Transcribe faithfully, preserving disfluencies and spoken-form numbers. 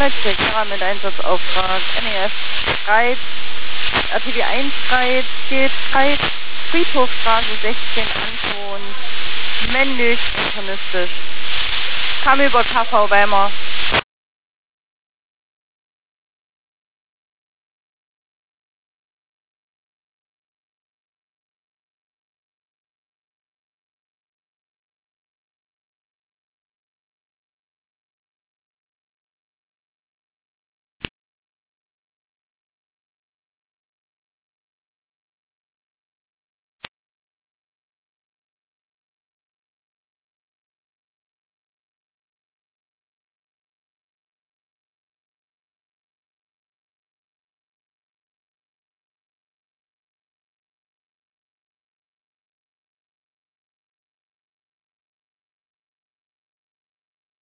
Elektrik, Terra mit Einsatzauftrag, N E F schreit, R T W eins schreit, geht, schreit, Friedhofstraße sechzehn Anton, männlich, internistisch. Kam über K V Weimar.